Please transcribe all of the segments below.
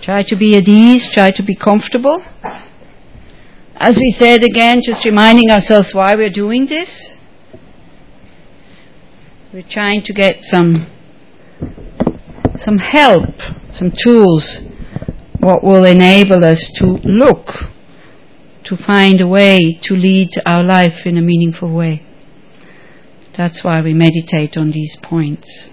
Try to be at ease, try to be comfortable. As we said again, just reminding ourselves why we're doing this. We're trying to get some help, some tools, what will enable us to look, to find a way to lead our life in a meaningful way. That's why we meditate on these points.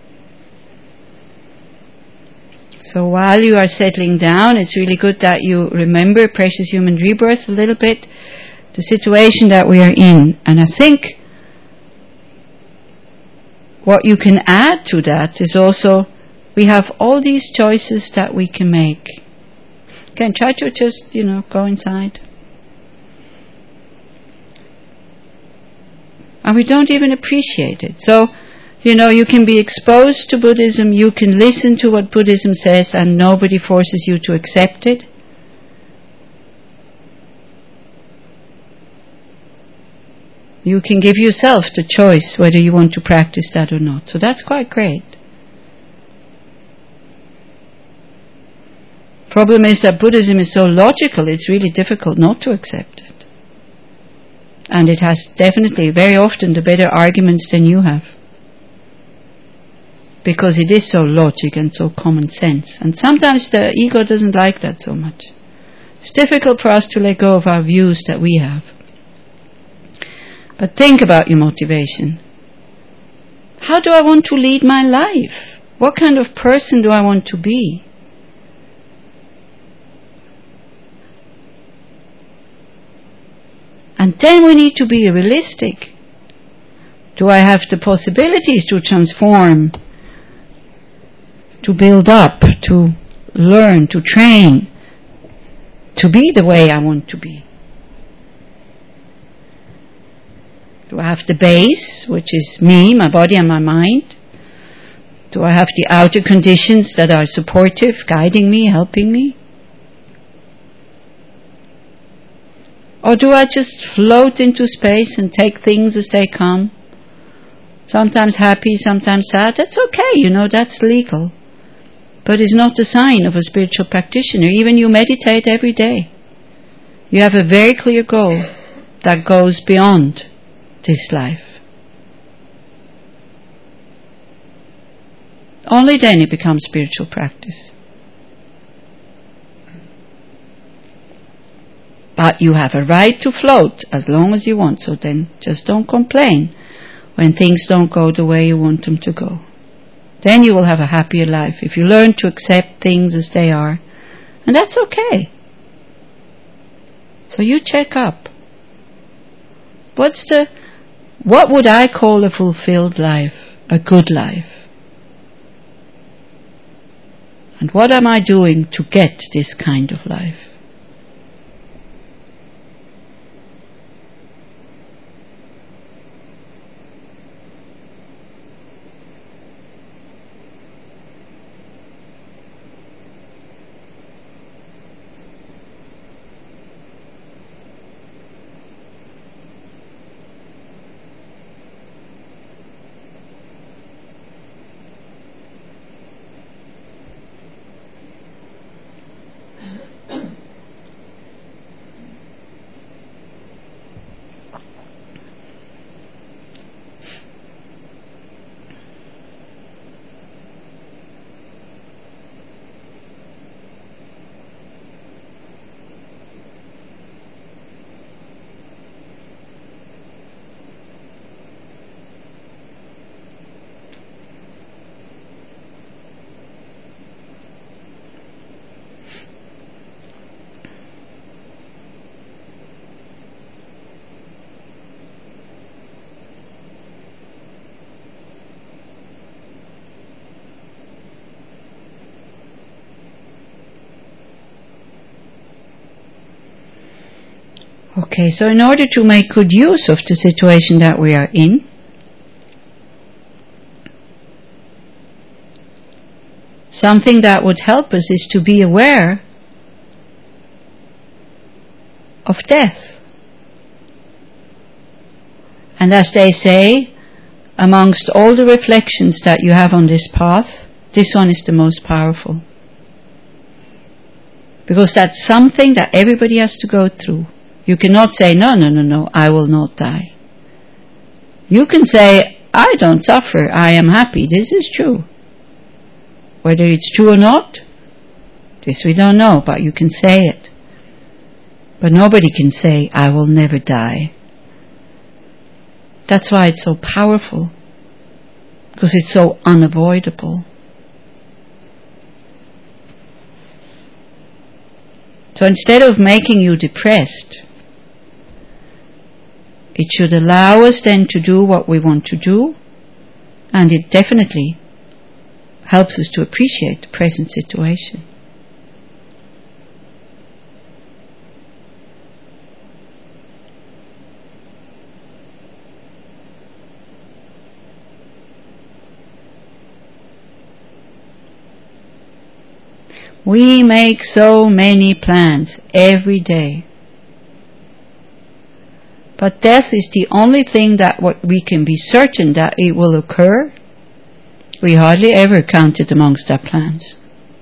So while you are settling down, it's really good that you remember Precious Human Rebirth a little bit, the situation that we are in. And I think what you can add to that is also, we have all these choices that we can make. Again, try to just, go inside. And we don't even appreciate it. So, you can be exposed to Buddhism, you can listen to what Buddhism says, and nobody forces you to accept it. You can give yourself the choice whether you want to practice that or not. So that's quite great. Problem is that Buddhism is so logical, it's really difficult not to accept it. And it has definitely, very often, the better arguments than you have. Because it is so logic and so common sense. And sometimes the ego doesn't like that so much. It's difficult for us to let go of our views that we have. But think about your motivation. How do I want to lead my life? What kind of person do I want to be? And then we need to be realistic. Do I have the possibilities to transform, to build up, to learn, to train, to be the way I want to be? Do I have the base, which is me, my body and my mind? Do I have the outer conditions that are supportive, guiding me, helping me? Or do I just float into space and take things as they come? Sometimes happy, sometimes sad. That's okay, that's legal. But it's not a sign of a spiritual practitioner. Even you meditate every day. You have a very clear goal that goes beyond this life. Only then it becomes spiritual practice. But you have a right to float as long as you want, so then just don't complain when things don't go the way you want them to go. Then you will have a happier life if you learn to accept things as they are. And that's okay. So you check up. What would I call a fulfilled life, a good life? And what am I doing to get this kind of life? Okay, so in order to make good use of the situation that we are in, something that would help us is to be aware of death. And as they say, amongst all the reflections that you have on this path, this one is the most powerful. Because that's something that everybody has to go through. You cannot say, no, I will not die. You can say, I don't suffer, I am happy. This is true. Whether it's true or not, this we don't know, but you can say it. But nobody can say, I will never die. That's why it's so powerful. Because it's so unavoidable. So instead of making you depressed, it should allow us then to do what we want to do, and it definitely helps us to appreciate the present situation. We make so many plans every day. But death is the only thing that what we can be certain that it will occur. We hardly ever count it amongst our plans.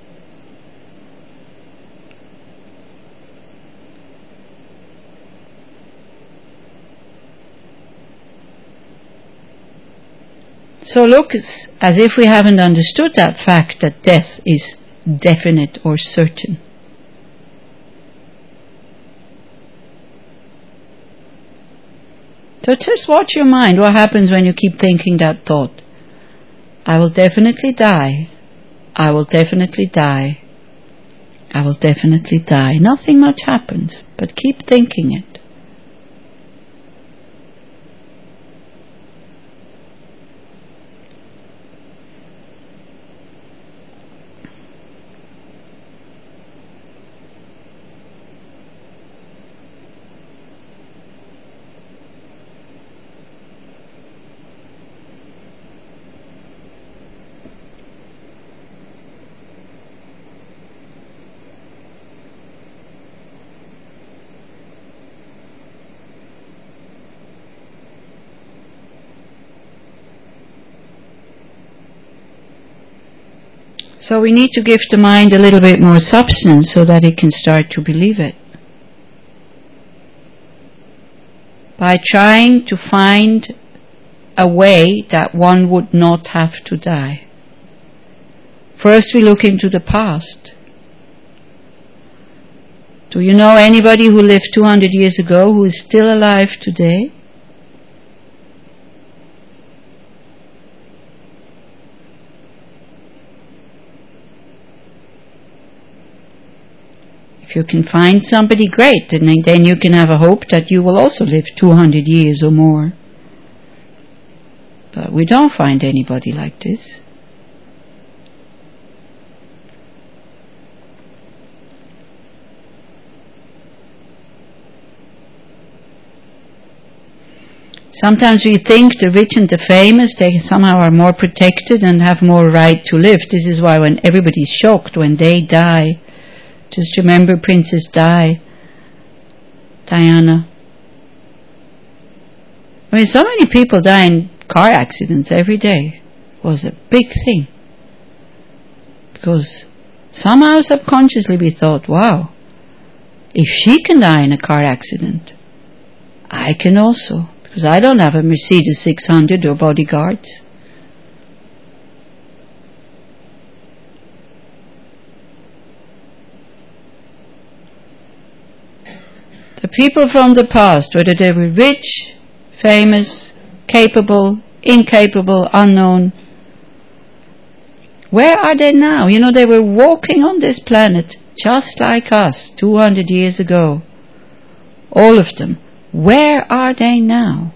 So look as if we haven't understood that fact that death is definite or certain. So just watch your mind. What happens when you keep thinking that thought? I will definitely die. I will definitely die. I will definitely die. Nothing much happens, but keep thinking it. So we need to give the mind a little bit more substance so that it can start to believe it. By trying to find a way that one would not have to die. First we look into the past. Do you know anybody who lived 200 years ago who is still alive today? If you can find somebody great, then you can have a hope that you will also live 200 years or more. But we don't find anybody like this. Sometimes we think the rich and the famous, they somehow are more protected and have more right to live. This is why when everybody's shocked when they die, just remember Princess Diana. I mean, so many people die in car accidents every day. It was a big thing. Because somehow subconsciously we thought, wow, if she can die in a car accident, I can also. Because I don't have a Mercedes 600 or bodyguards. The people from the past, whether they were rich, famous, capable, incapable, unknown, where are they now? You know, they were walking on this planet just like us 200 years ago. All of them. Where are they now?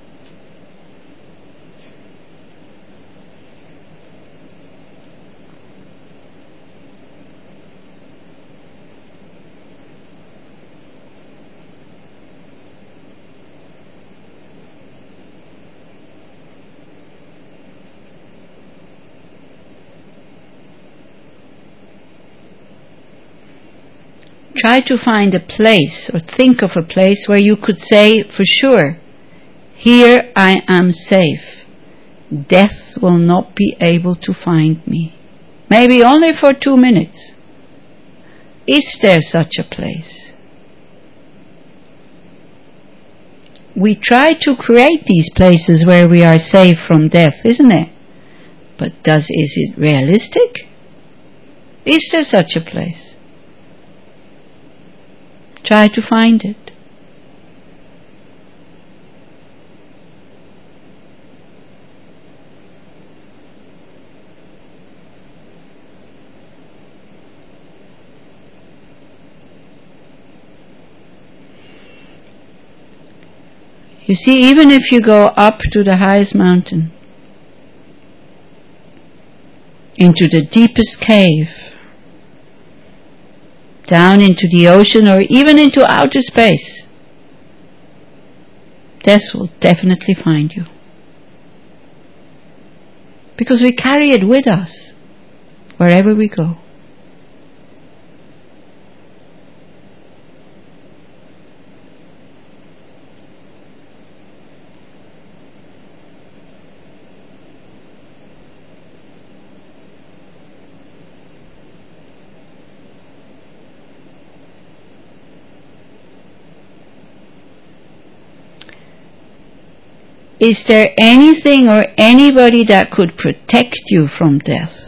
Try to find a place or think of a place where you could say for sure, here I am safe. Death will not be able to find me. Maybe only for 2 minutes. Is there such a place? We try to create these places where we are safe from death, isn't it? But is it realistic? Is there such a place? Try to find it. You see, even if you go up to the highest mountain, into the deepest cave, down into the ocean, or even into outer space, death will definitely find you. Because we carry it with us wherever we go. Is there anything or anybody that could protect you from death?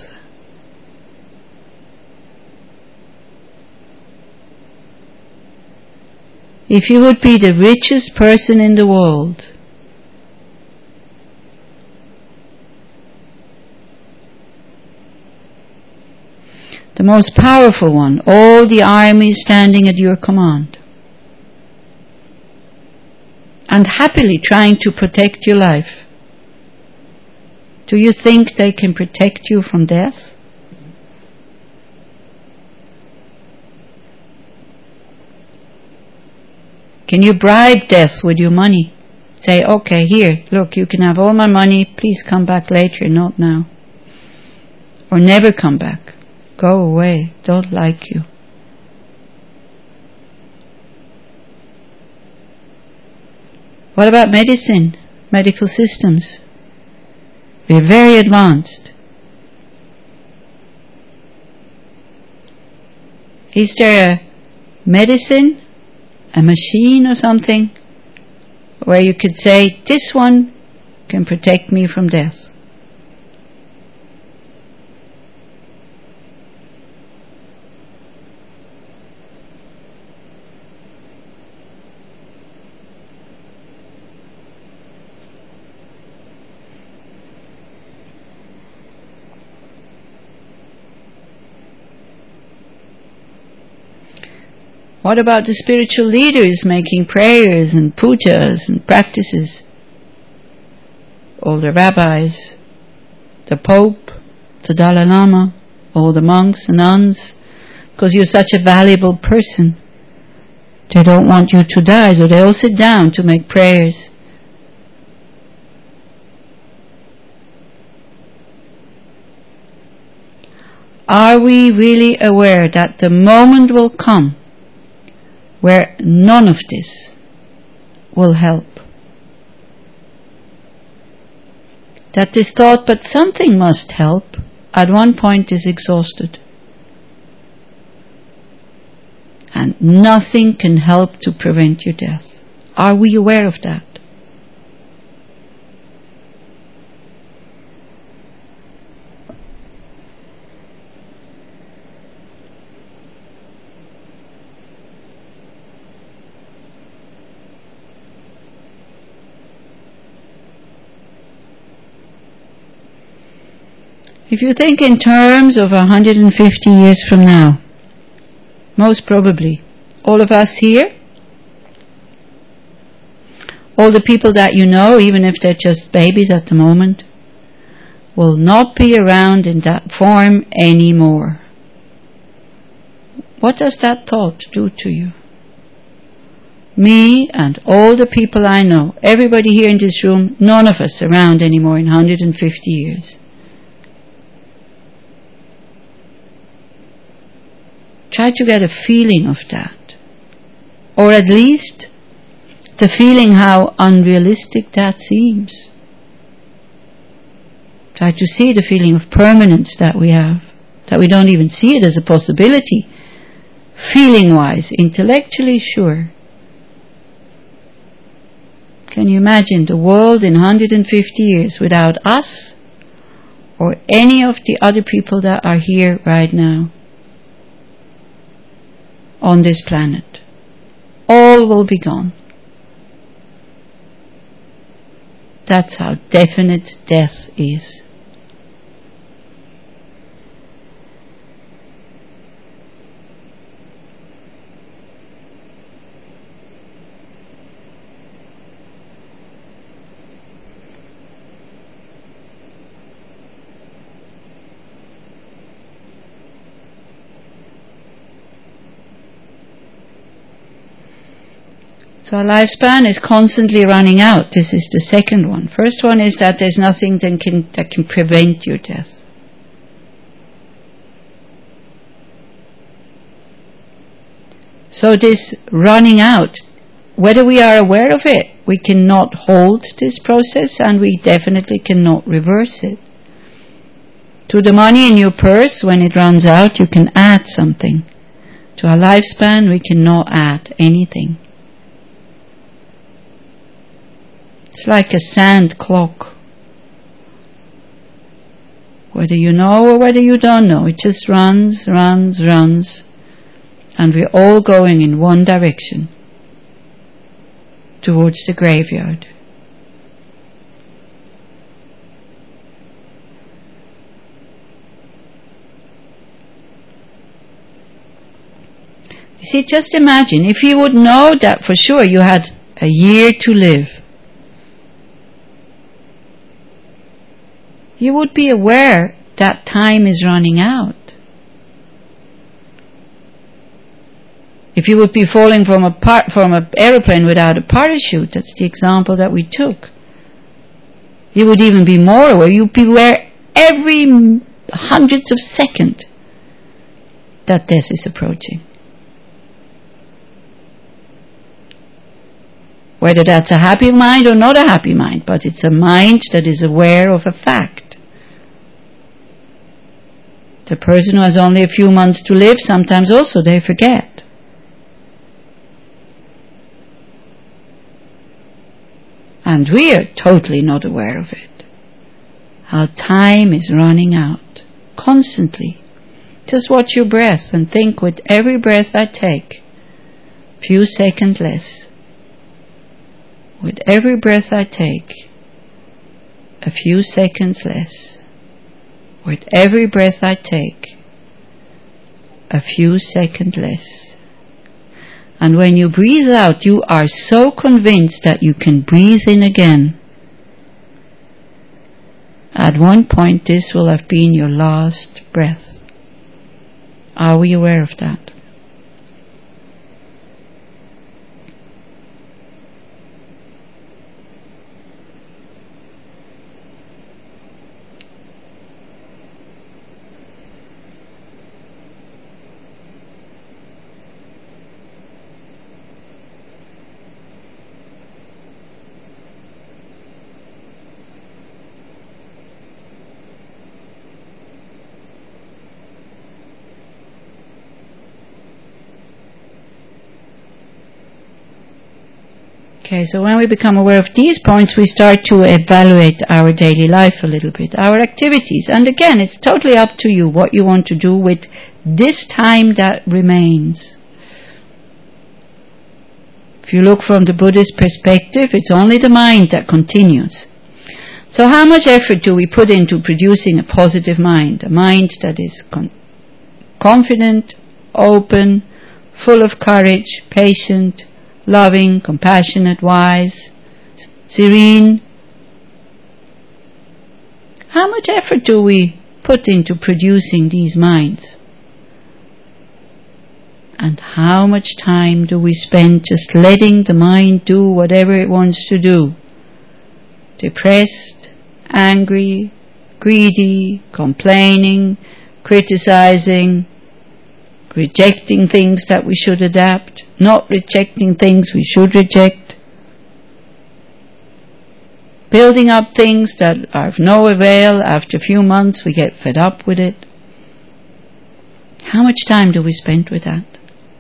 If you would be the richest person in the world, the most powerful one, all the army standing at your command, and happily trying to protect your life, do you think they can protect you from death? Can you bribe death with your money? Say, okay, here, look, you can have all my money, please come back later, not now. Or never come back. Go away, don't like you. What about medicine, medical systems? We're very advanced. Is there a medicine, a machine or something, where you could say, this one can protect me from death? What about the spiritual leaders making prayers and pujas and practices? All the rabbis, the Pope, the Dalai Lama, all the monks and nuns, because you're such a valuable person. They don't want you to die, so they all sit down to make prayers. Are we really aware that the moment will come where none of this will help? That this thought, but something must help, at one point is exhausted. And nothing can help to prevent your death. Are we aware of that? If you think in terms of 150 years from now, most probably, all of us here, all the people that you know, even if they're just babies at the moment, will not be around in that form anymore. What does that thought do to you? Me and all the people I know, everybody here in this room, none of us around anymore in 150 years. Try to get a feeling of that. Or at least the feeling how unrealistic that seems. Try to see the feeling of permanence that we have. That we don't even see it as a possibility feeling-wise, intellectually, sure. Can you imagine the world in 150 years without us or any of the other people that are here right now on this planet? All will be gone. That's how definite death is. So our lifespan is constantly running out. This is the second one. First one is that there's nothing that can prevent your death. So this running out, whether we are aware of it, we cannot hold this process and we definitely cannot reverse it. To the money in your purse, when it runs out, you can add something. To our lifespan, we cannot add anything. It's like a sand clock. Whether you know or whether you don't know, it just runs, and we're all going in one direction, towards the graveyard. You see, just imagine, if you would know that for sure you had a year to live, you would be aware that time is running out. If you would be falling from an aeroplane without a parachute, that's the example that we took, you would even be more aware. You'd be aware every hundredths of second that death is approaching. Whether that's a happy mind or not a happy mind, but it's a mind that is aware of a fact. The person who has only a few months to live, sometimes also they forget. And we are totally not aware of it. Our time is running out, constantly. Just watch your breath and think, with every breath I take, few seconds less. With every breath I take, a few seconds less. With every breath I take, a few seconds less. And when you breathe out, you are so convinced that you can breathe in again. At one point, this will have been your last breath. Are we aware of that? Okay, so when we become aware of these points, we start to evaluate our daily life a little bit, our activities. And again, it's totally up to you what you want to do with this time that remains. If you look from the Buddhist perspective, it's only the mind that continues. So how much effort do we put into producing a positive mind? A mind that is confident, open, full of courage, patient, loving, compassionate, wise, serene. How much effort do we put into producing these minds? And how much time do we spend just letting the mind do whatever it wants to do? Depressed, angry, greedy, complaining, criticizing, rejecting things that we should adapt, not rejecting things we should reject, building up things that are of no avail. After a few months we get fed up with it. How much time do we spend with that?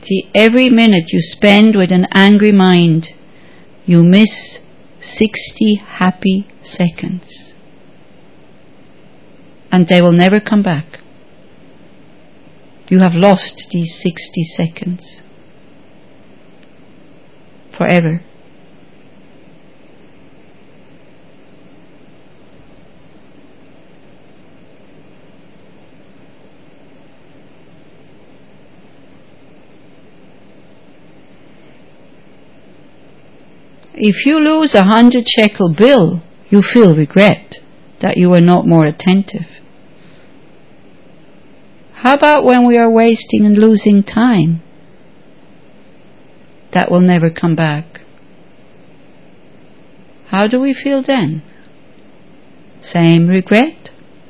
See, every minute you spend with an angry mind, you miss 60 happy seconds. And they will never come back. You have lost these 60 seconds. Forever. If you lose 100 shekel bill, you feel regret that you were not more attentive. How about when we are wasting and losing time? That will never come back. How do we feel then? Same regret?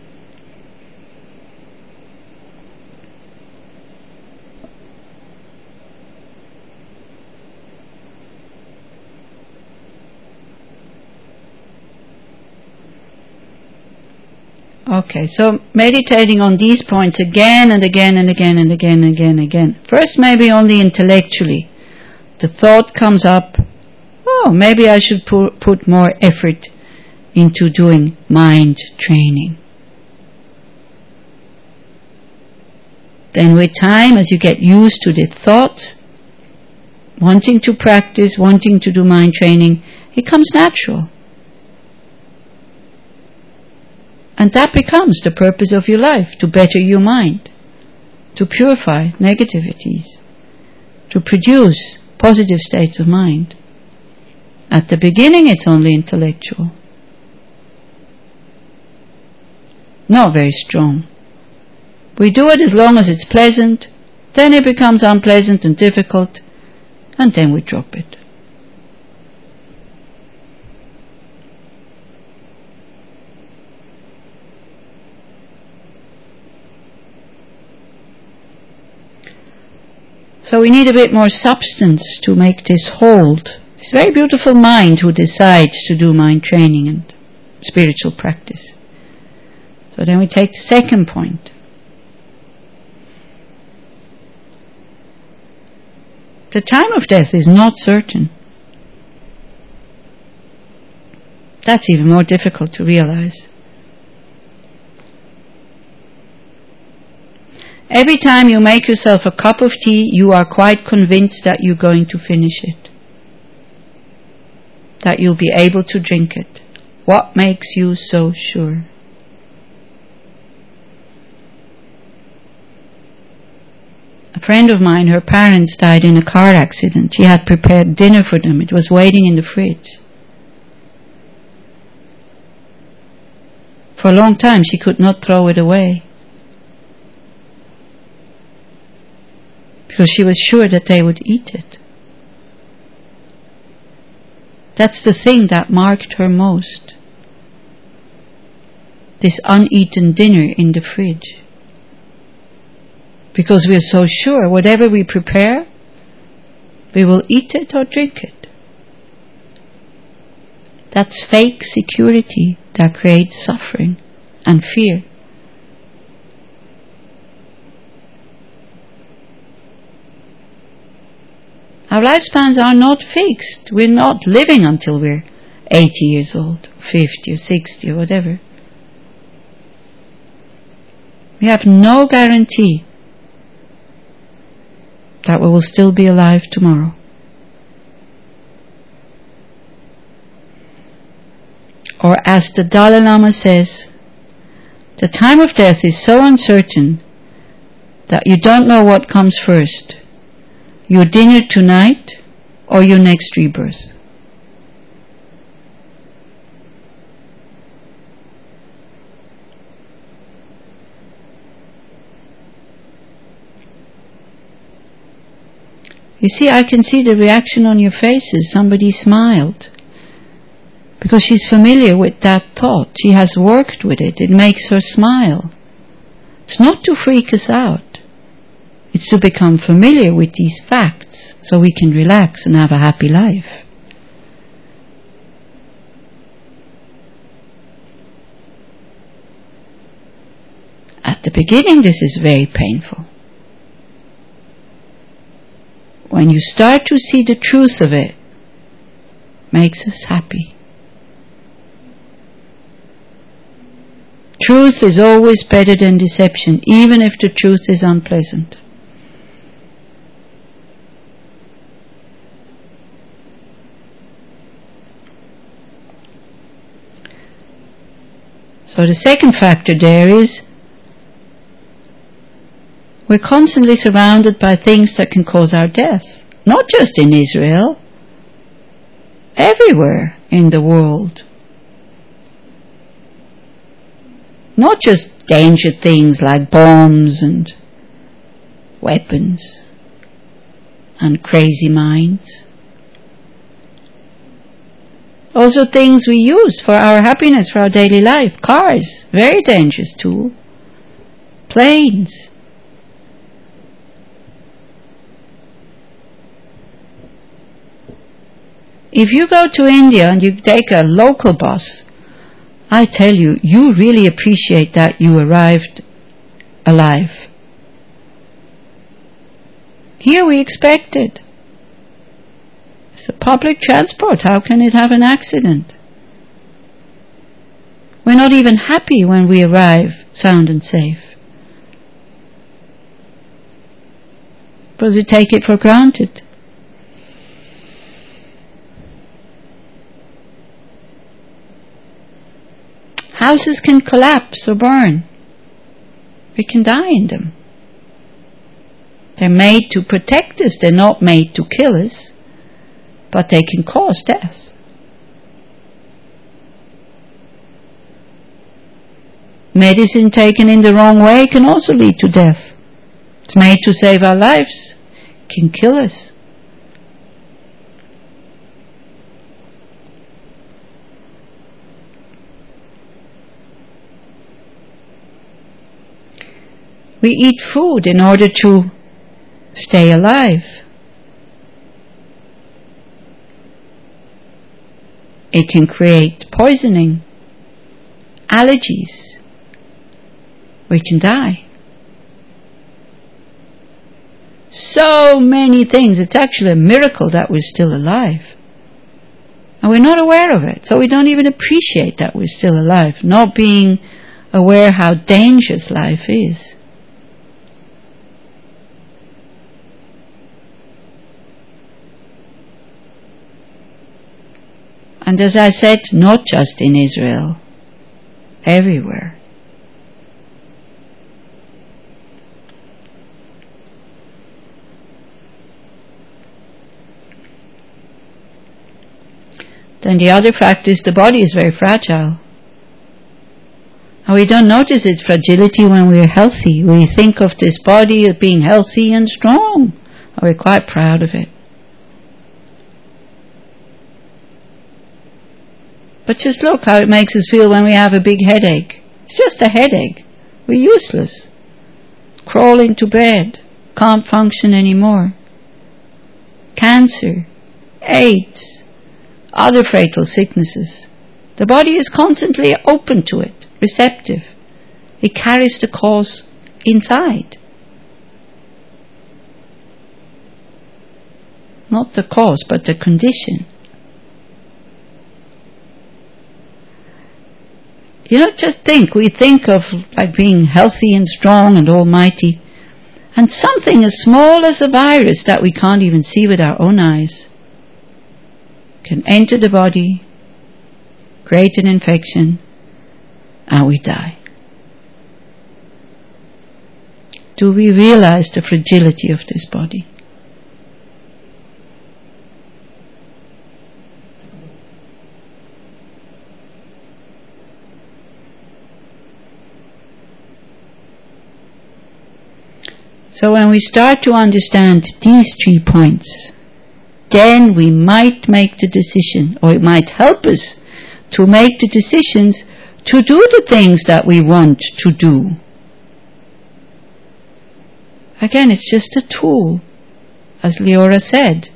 Okay, so meditating on these points again and again and again and again and again and again. First maybe only intellectually. The thought comes up, oh, maybe I should put more effort into doing mind training. Then with time, as you get used to the thoughts, wanting to practice, wanting to do mind training, it comes natural. And that becomes the purpose of your life, to better your mind, to purify negativities, to produce positive states of mind. At the beginning it's only intellectual, not very strong. We do it as long as it's pleasant, then it becomes unpleasant and difficult, and then we drop it. So we need a bit more substance to make this hold. This very beautiful mind who decides to do mind training and spiritual practice. So then we take the second point. The time of death is not certain. That's even more difficult to realize. Every time you make yourself a cup of tea, you are quite convinced that you're going to finish it, that you'll be able to drink it. What makes you so sure? A friend of mine, her parents died in a car accident. She had prepared dinner for them. It was waiting in the fridge. For a long time she could not throw it away, because she was sure that they would eat it. That's the thing that marked her most. This uneaten dinner in the fridge. Because we are so sure whatever we prepare, we will eat it or drink it. That's fake security that creates suffering and fear. Our lifespans are not fixed. We're not living until we're 80 years old, 50 or 60 or whatever. We have no guarantee that we will still be alive tomorrow. Or as the Dalai Lama says, the time of death is so uncertain that you don't know what comes first. Your dinner tonight or your next rebirth. You see, I can see the reaction on your faces. Somebody smiled. Because she's familiar with that thought. She has worked with it. It makes her smile. It's not to freak us out. It's to become familiar with these facts so we can relax and have a happy life. At the beginning, this is very painful. when you start to see the truth of it, makes us happy. Truth is always better than deception, even if the truth is unpleasant. So the second factor there is we're constantly surrounded by things that can cause our death. Not just in Israel, everywhere in the world. Not just danger things like bombs and weapons and crazy minds. Also things we use for our happiness, for our daily life. Cars, very dangerous tool. Planes. If you go to India and you take a local bus, I tell you, you really appreciate that you arrived alive. Here we expect it. It's a public transport. How can it have an accident? We're not even happy when we arrive sound and safe, because we take it for granted. Houses can collapse or burn. We can die in them. They're made to protect us. They're not made to kill us. But they can cause death. Medicine taken in the wrong way can also lead to death. It's made to save our lives. It can kill us. We eat food in order to stay alive. It can create poisoning, allergies. We can die. So many things. It's actually a miracle that we're still alive. And we're not aware of it. So we don't even appreciate that we're still alive. Not being aware how dangerous life is. And as I said, not just in Israel, everywhere. Then the other fact is the body is very fragile. And we don't notice its fragility when we're healthy. We think of this body as being healthy and strong. And we're quite proud of it. But just look how it makes us feel when we have a big headache. It's just a headache. We're useless. Crawling to bed. Can't function anymore. Cancer. AIDS. Other fatal sicknesses. The body is constantly open to it. Receptive. It carries the cause inside. Not the cause, but the condition. You know, just think. We think of like being healthy and strong and almighty. And something as small as a virus that we can't even see with our own eyes can enter the body, create an infection, and we die. Do we realize the fragility of this body? So when we start to understand these 3 points, then we might make the decision, or it might help us to make the decisions to do the things that we want to do. Again, it's just a tool, as Leora said.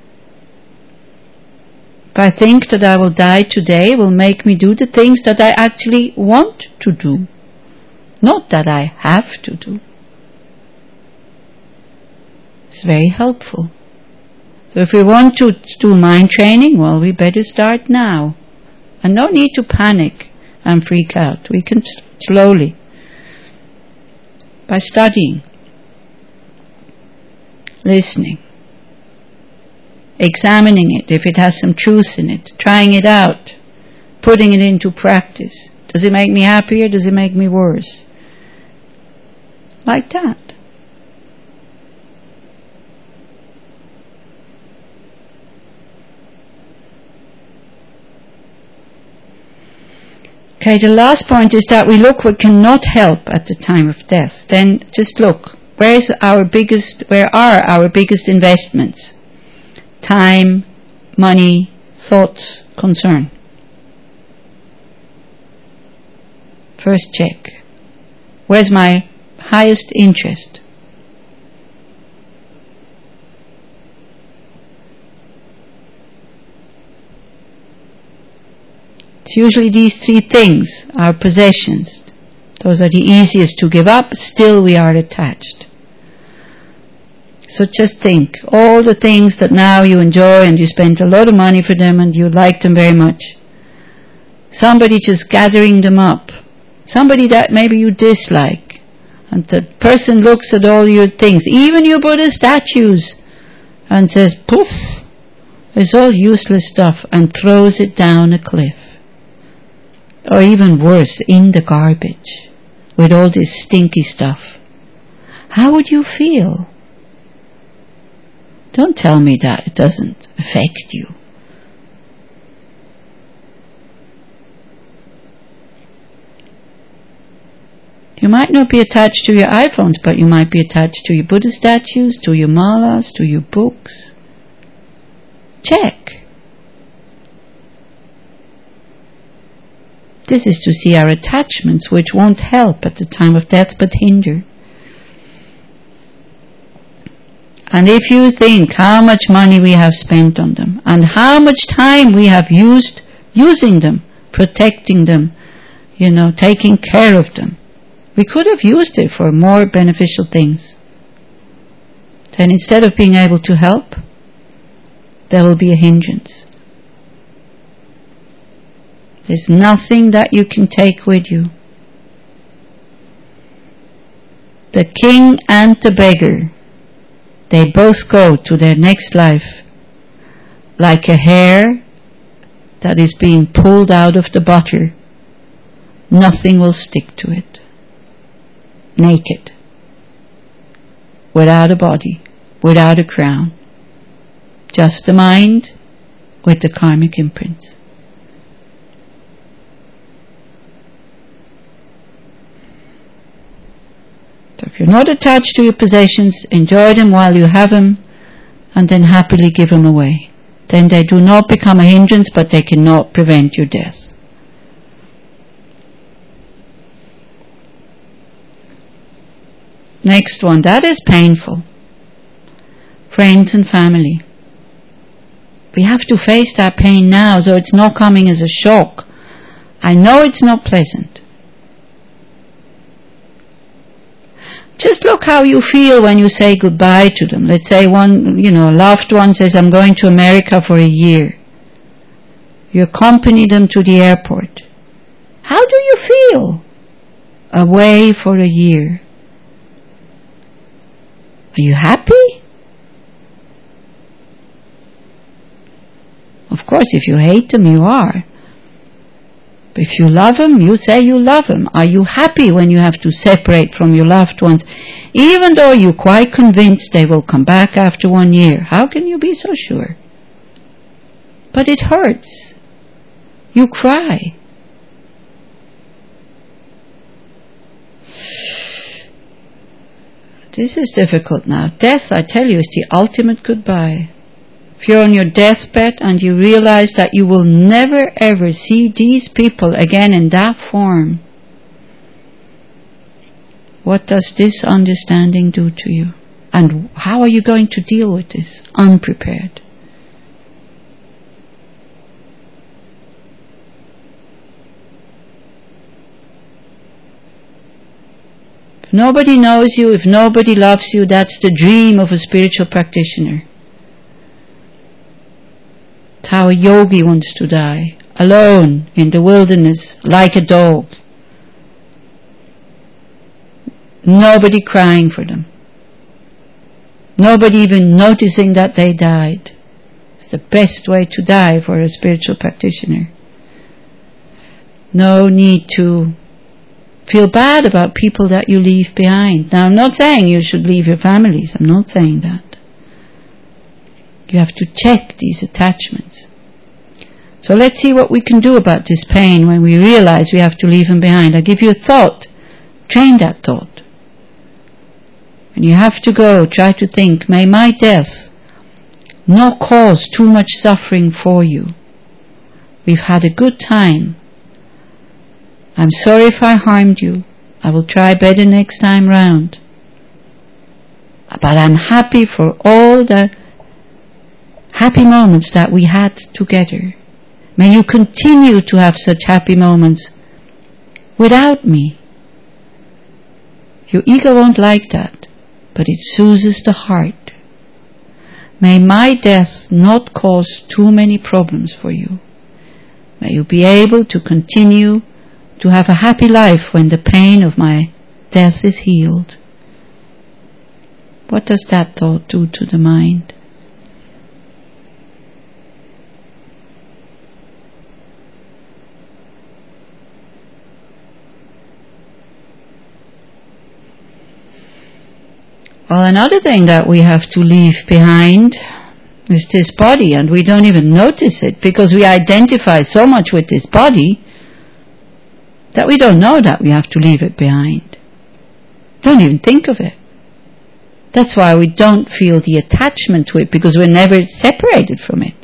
If I think that I will die today, it will make me do the things that I actually want to do, not that I have to do. It's very helpful. So if we want to do mind training, well, we better start now. And no need to panic and freak out. We can slowly, by studying, listening, examining it if it has some truth in it, trying it out, putting it into practice. Does it make me happier? Does it make me worse? Like that. Okay, the last point is that we look what cannot help at the time of death. Then just look, where are our biggest investments? Time, money, thoughts, concern. First check. Where's my highest interest? It's usually these three things, our possessions. Those are the easiest to give up, still we are attached. So just think, all the things that now you enjoy and you spend a lot of money for them and you like them very much. Somebody just gathering them up. Somebody that maybe you dislike. And the person looks at all your things, even your Buddha statues, and says, poof, it's all useless stuff, and throws it down a cliff. Or even worse, in the garbage, with all this stinky stuff. How would you feel? Don't tell me that it doesn't affect you. You might not be attached to your iPhones, but you might be attached to your Buddha statues, to your malas, to your books. Check. This is to see our attachments, which won't help at the time of death, but hinder. And if you think how much money we have spent on them, and how much time we have used using them, protecting them, taking care of them, we could have used it for more beneficial things. Then instead of being able to help, there will be a hindrance. There's nothing that you can take with you. The king and the beggar, they both go to their next life like a hair that is being pulled out of the butter. Nothing will stick to it. Naked. Without a body. Without a crown. Just the mind with the karmic imprints. So if you're not attached to your possessions, enjoy them while you have them, and then happily give them away. Then they do not become a hindrance, but they cannot prevent your death. Next one, that is painful. Friends and family. We have to face that pain now, so it's not coming as a shock. I know it's not pleasant. Just look how you feel when you say goodbye to them. Let's say a loved one says, I'm going to America for a year. You accompany them to the airport. How do you feel? Away for a year. Are you happy? Of course, if you hate them, you are. But if you love them, you say you love them. Are you happy when you have to separate from your loved ones, even though you're quite convinced they will come back after 1 year? How can you be so sure? But it hurts. You cry. This is difficult now. Death, I tell you, is the ultimate goodbye. If you're on your deathbed and you realize that you will never ever see these people again in that form, what does this understanding do to you? And how are you going to deal with this unprepared? If nobody knows you, if nobody loves you, that's the dream of a spiritual practitioner. It's how a yogi wants to die, alone in the wilderness, like a dog. Nobody crying for them. Nobody even noticing that they died. It's the best way to die for a spiritual practitioner. No need to feel bad about people that you leave behind. Now, I'm not saying you should leave your families. I'm not saying that. You have to check these attachments. So let's see what we can do about this pain when we realize we have to leave them behind. I give you a thought. Train that thought. When you have to go, try to think, may my death not cause too much suffering for you. We've had a good time. I'm sorry if I harmed you. I will try better next time round. But I'm happy for all the happy moments that we had together. May you continue to have such happy moments without me. Your ego won't like that, but it soothes the heart. May my death not cause too many problems for you. May you be able to continue to have a happy life when the pain of my death is healed. What does that thought do to the mind? Well, another thing that we have to leave behind is this body, and we don't even notice it because we identify so much with this body that we don't know that we have to leave it behind. Don't even think of it. That's why we don't feel the attachment to it, because we're never separated from it.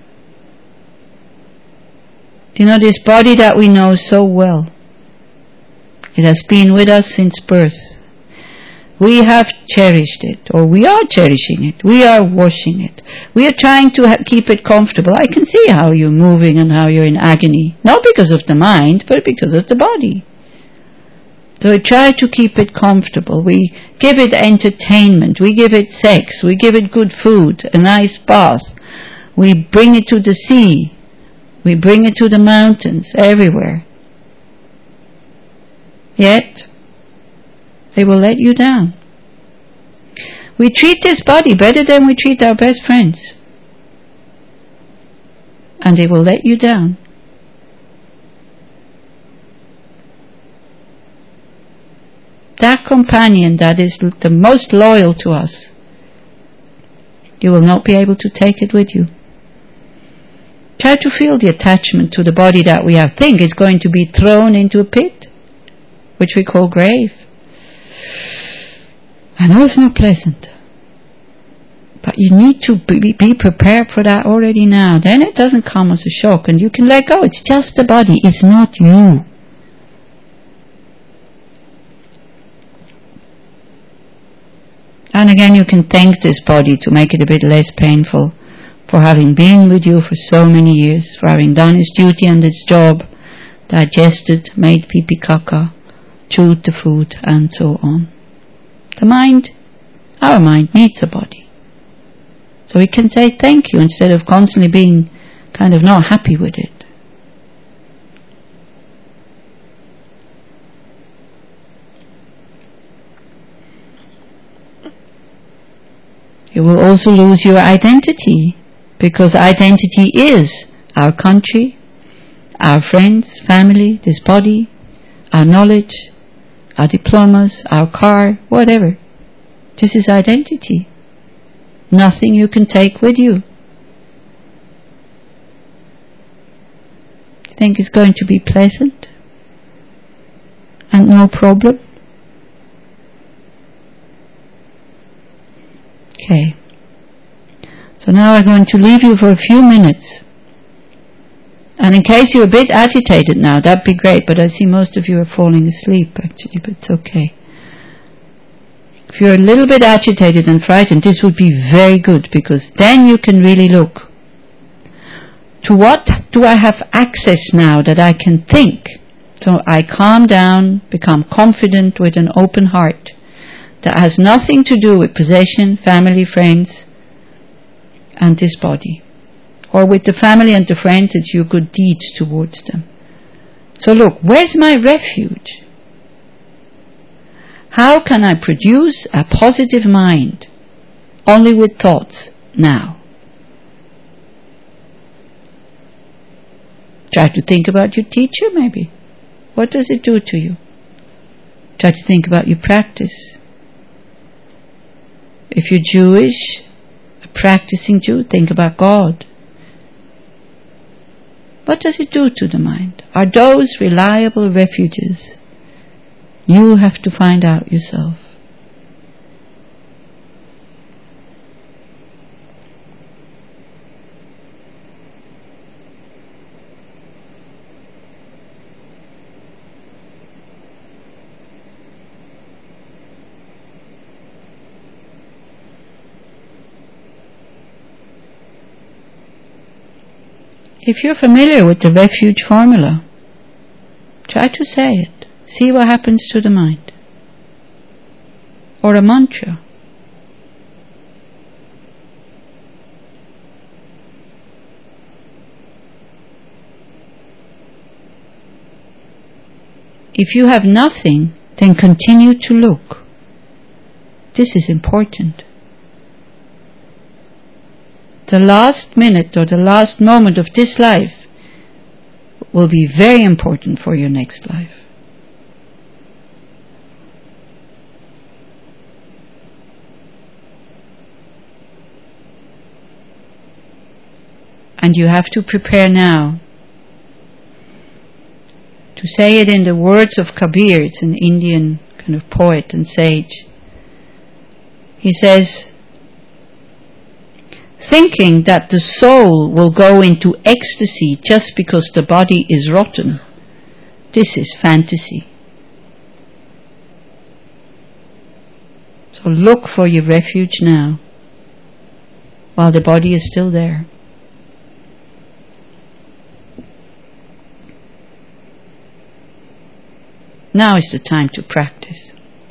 You know, this body that we know so well, it has been with us since birth. We have cherished it, or we are cherishing it. We are washing it. We are trying to keep it comfortable. I can see how you're moving and how you're in agony. Not because of the mind, but because of the body. So we try to keep it comfortable. We give it entertainment. We give it sex. We give it good food, a nice bath. We bring it to the sea. We bring it to the mountains, everywhere. Yet, they will let you down. We treat this body better than we treat our best friends. And they will let you down. That companion that is the most loyal to us, you will not be able to take it with you. Try to feel the attachment to the body that we have. Think it's going to be thrown into a pit, which we call grave. I know it's not pleasant, but you need to be prepared for that already now. Then it doesn't come as a shock and you can let go. It's just the body, it's not you. And again, you can thank this body to make it a bit less painful for having been with you for so many years, for having done its duty and its job, digested, made pee-pee caca, chewed the food, and so on. The mind, our mind, needs a body. So we can say thank you instead of constantly being kind of not happy with it. You will also lose your identity, because identity is our country, our friends, family, this body, our knowledge, our diplomas, our car, whatever. This is identity. Nothing you can take with you. Do you think it's going to be pleasant? And no problem? Okay. So now I'm going to leave you for a few minutes. And in case you're a bit agitated now, that'd be great, but I see most of you are falling asleep actually, but it's okay. If you're a little bit agitated and frightened, this would be very good, because then you can really look. To what do I have access now that I can think? So I calm down, become confident with an open heart. That has nothing to do with possession, family, friends, and this body. or with the family and the friends, it's your good deeds towards them. So look, where's my refuge? How can I produce a positive mind only with thoughts now? Try to think about your teacher, maybe. What does it do to you? Try to think about your practice. If you're Jewish, a practicing Jew, think about God. What does it do to the mind? Are those reliable refuges? You have to find out yourself. If you're familiar with the refuge formula, try to say it. See what happens to the mind. Or a mantra. If you have nothing, then continue to look. This is important. The last minute or the last moment of this life will be very important for your next life. And you have to prepare now to say it in the words of Kabir. It's an Indian kind of poet and sage. He says, thinking that the soul will go into ecstasy just because the body is rotten, this is fantasy. So look for your refuge now, while the body is still there. Now is the time to practice.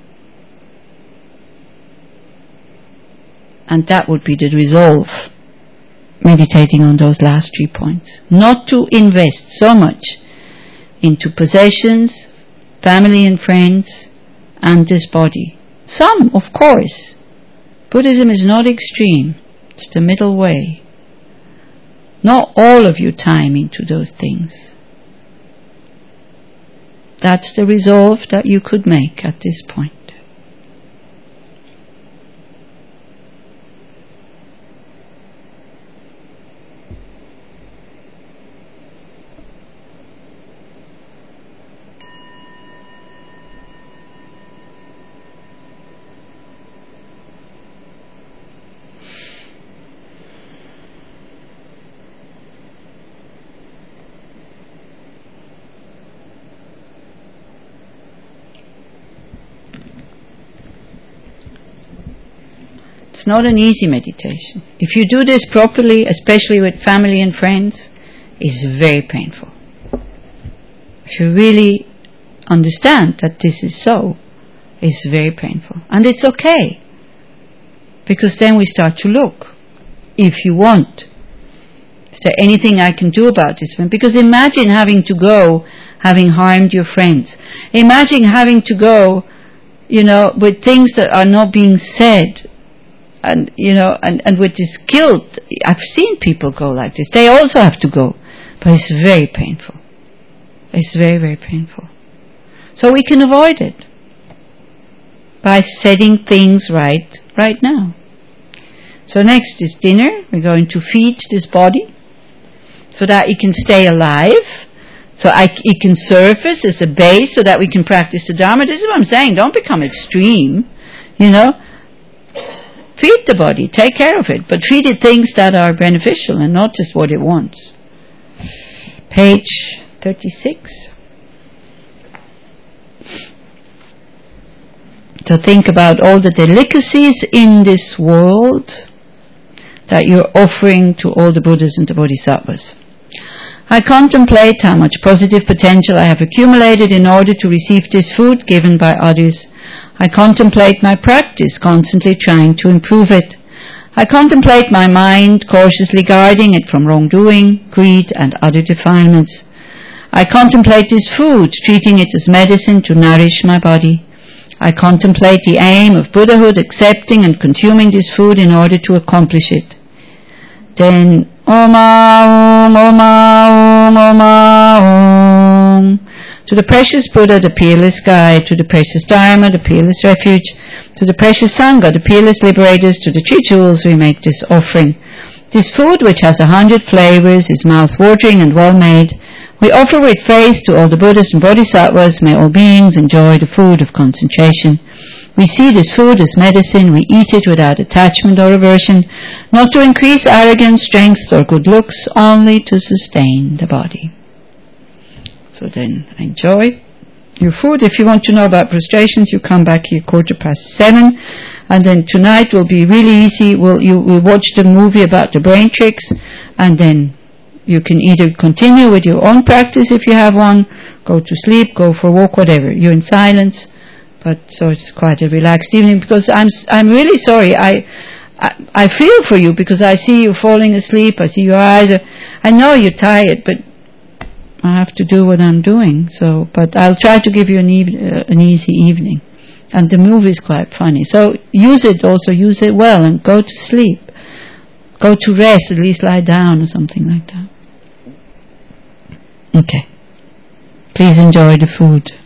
And that would be the resolve, meditating on those last 3 points. Not to invest so much into possessions, family and friends, and this body. Some, of course. Buddhism is not extreme. It's the middle way. Not all of your time into those things. That's the resolve that you could make at this point. It's not an easy meditation. If you do this properly, especially with family and friends, it's very painful. If you really understand that this is so, it's very painful. And it's okay. Because then we start to look. If you want. Is there anything I can do about this? Because imagine having to go, having harmed your friends. Imagine having to go, with things that are not being said. And with this guilt, I've seen people go like this. They also have to go. But it's very painful. It's very, very painful. So we can avoid it by setting things right now. So next is dinner. We're going to feed this body so that it can stay alive. So it can surface as a base so that we can practice the Dharma. This is what I'm saying. Don't become extreme, Feed the body, take care of it, but feed it things that are beneficial and not just what it wants. Page 36. So think about all the delicacies in this world that you're offering to all the Buddhas and the Bodhisattvas. I contemplate how much positive potential I have accumulated in order to receive this food given by others. I contemplate my practice, constantly trying to improve it. I contemplate my mind, cautiously guarding it from wrongdoing, greed, and other defilements. I contemplate this food, treating it as medicine to nourish my body. I contemplate the aim of Buddhahood, accepting and consuming this food in order to accomplish it. Then, Om, Om, Om, Om, Om. To the precious Buddha, the peerless guide, to the precious Dharma, the peerless refuge, to the precious Sangha, the peerless liberators, to the three jewels we make this offering. This food, which has 100 flavors, is mouth-watering and well-made. We offer with faith to all the Buddhas and Bodhisattvas. May all beings enjoy the food of concentration. We see this food as medicine. We eat it without attachment or aversion, not to increase arrogance, strength, or good looks, only to sustain the body. So then, enjoy your food. If you want to know about frustrations, you come back here 7:15, and then tonight will be really easy. We'll watch the movie about the brain tricks, and then you can either continue with your own practice if you have one, go to sleep, go for a walk, whatever. You're in silence, but so it's quite a relaxed evening. Because I'm really sorry. I feel for you because I see you falling asleep. I see your eyes. I know you're tired, but I have to do what I'm doing. So, but I'll try to give you an easy evening. And the movie is quite funny. So use it well, and go to sleep. Go to rest, at least lie down or something like that. Okay. Please enjoy the food.